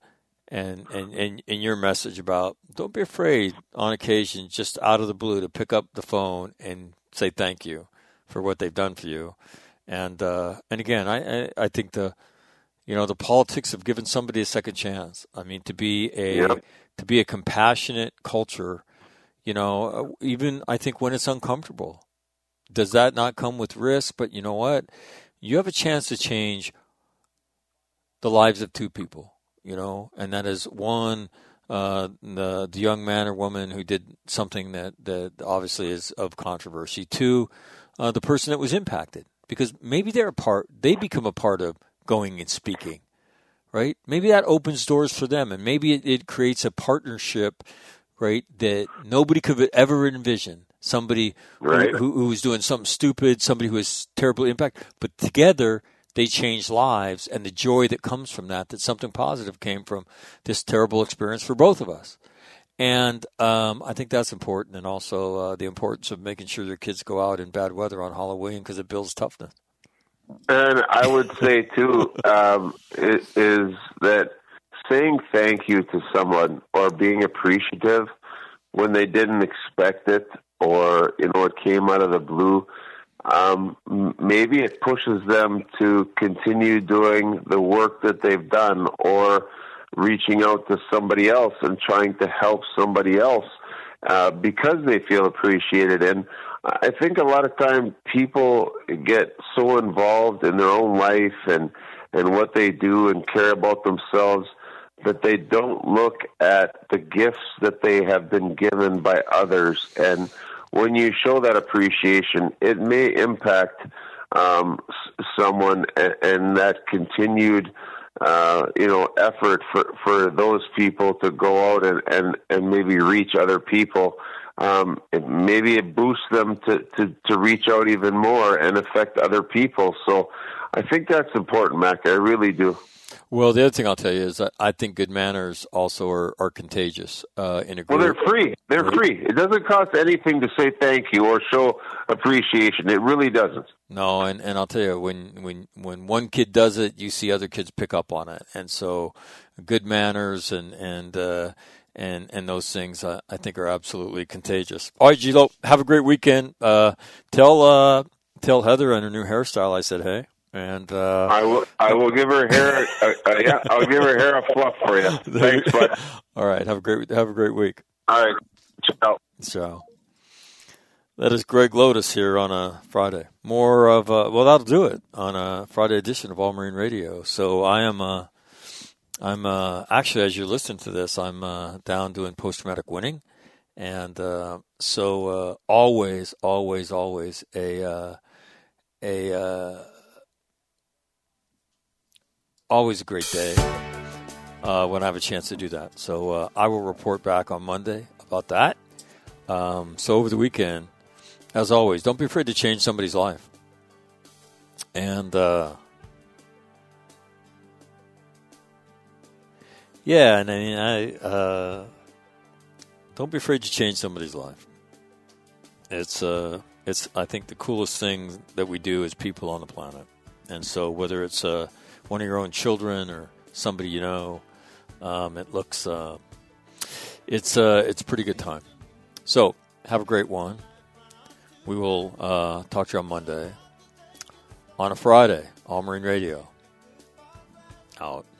your message about don't be afraid on occasion, just out of the blue, to pick up the phone and say thank you for what they've done for you. And again, I think the politics of giving somebody a second chance. I mean, to be a compassionate culture, even I think when it's uncomfortable, does that not come with risk? But you know what? You have a chance to change the lives of two people. And that is one, the young man or woman who did something that obviously is of controversy. Two, the person that was impacted, because maybe they become a part of going and speaking, right? Maybe that opens doors for them, and maybe it creates a partnership, right, that nobody could ever envision. Somebody who was doing something stupid, somebody who was terribly impacted, but together they change lives, and the joy that comes from that something positive came from this terrible experience for both of us. And I think that's important, and also the importance of making sure your kids go out in bad weather on Halloween because it builds toughness. And I would say, too, is that saying thank you to someone or being appreciative when they didn't expect it or, it came out of the blue, maybe it pushes them to continue doing the work that they've done or reaching out to somebody else and trying to help somebody else because they feel appreciated. And I think a lot of time people get so involved in their own life and what they do and care about themselves that they don't look at the gifts that they have been given by others. And when you show that appreciation, it may impact someone, and that continued effort for those people to go out and maybe reach other people. Maybe it boosts them to reach out even more and affect other people. So I think that's important, Mac. I really do. Well, the other thing I'll tell you is that I think good manners also are contagious in a group. Well, they're free. They're free. It doesn't cost anything to say thank you or show appreciation. It really doesn't. No, and I'll tell you, when one kid does it, you see other kids pick up on it. And so good manners and those things I think are absolutely contagious. All right, Gilo, have a great weekend. Tell Heather and her new hairstyle I said hey. And I will give her hair. I'll give her hair a fluff for you. Thanks, bud. All right, have a great week. All right, ciao. That is Greg Lotus here on a Friday. More of that'll do it on a Friday edition of All Marine Radio. So I'm actually, as you're listening to this, I'm down doing post-traumatic winning, and so always always a great day when I have a chance to do that. So I will report back on Monday about that. So over the weekend, as always, don't be afraid to change somebody's life. And don't be afraid to change somebody's life. It's I think the coolest thing that we do as people on the planet. And so whether it's one of your own children or somebody you know, it looks it's a pretty good time. So have a great one. We will talk to you on Monday. On a Friday, All Marine Radio. Out.